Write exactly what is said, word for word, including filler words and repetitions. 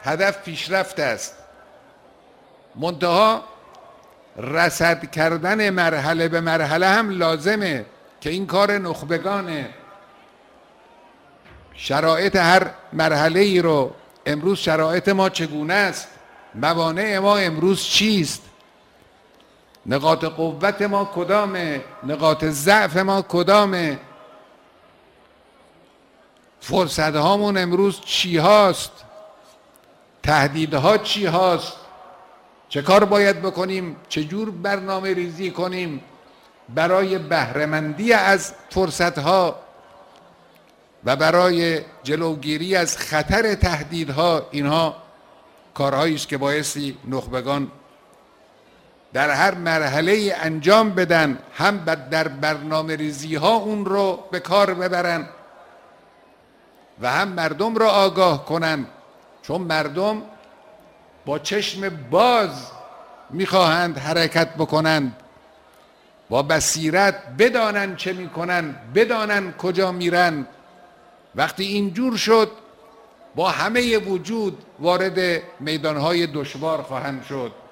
هدف پیشرفت است، منتها رصد کردن مرحله به مرحله هم لازمه که این کار نخبگانه. شرایط هر مرحله ای رو، امروز شرایط ما چگونه است، موانع ما امروز چیست، نقاط قوت ما کدامه، نقاط ضعف ما کدامه، فرصت هامون امروز چی هاست، تهدیدها چی هاست، چه کار باید بکنیم، چجور برنامه ریزی کنیم برای بهره‌مندی از فرصت ها و برای جلوگیری از خطر تهدیدها. اینها کارهایی است که بایستی نخبگان در هر مرحله انجام بدن، هم در برنامه ریزی ها اون رو به کار ببرن و هم مردم را آگاه کنن، چون مردم با چشم باز میخواهند حرکت بکنند، با بصیرت بدانن چه میکنن، بدانن کجا میرن. وقتی اینجور شد با همه وجود وارد میدانهای دشوار خواهند شد.